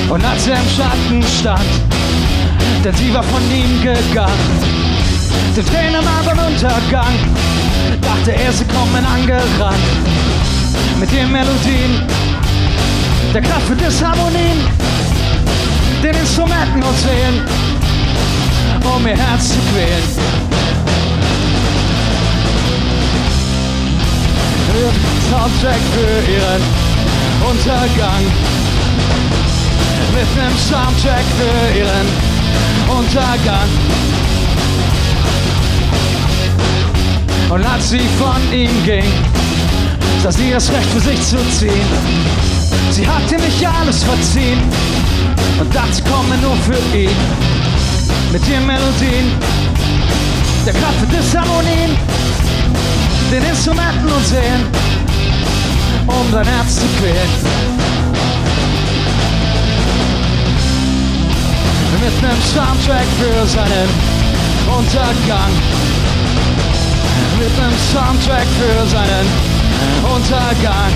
Und als er im Schatten stand, denn sie war von ihm gegangen, den Tränen am Untergang, dachte er, sie kommen angerannt, mit den Melodien, der Kraft für Disharmonien, den Instrumenten und Sehen, um ihr Herz zu quälen. Soundtrack für ihren Untergang, mit nem Soundtrack für ihren Untergang. Und als sie von ihm ging, sah sie das Recht für sich zu ziehen. Sie hatte nicht alles verziehen und dachte, sie komme nur für ihn. Mit ihren Melodien, der Kraft für Disharmonien, den Instrumenten und Sehen, um dein Herz zu quälen. Mit nem Soundtrack für seinen Untergang. Mit nem Soundtrack für seinen Untergang.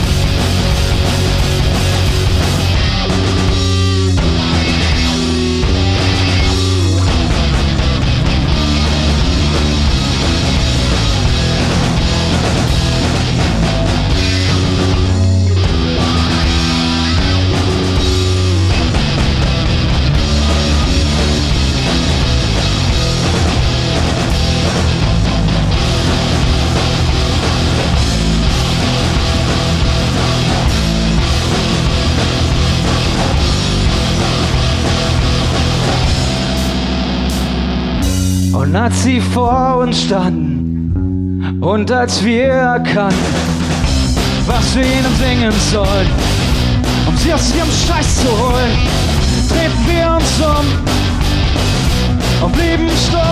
Und als sie vor uns standen und als wir erkannten, was wir ihnen singen sollen, um sie aus ihrem Scheiß zu holen, drehten wir uns um und blieben stumm.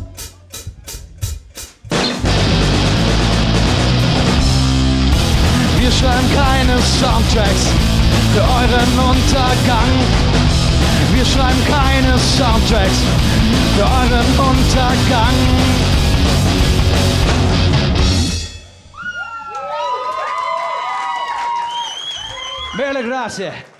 Wir schreiben keine Soundtracks für euren Untergang. Wir schreiben keine Soundtracks für euren Untergang. Belle grazie.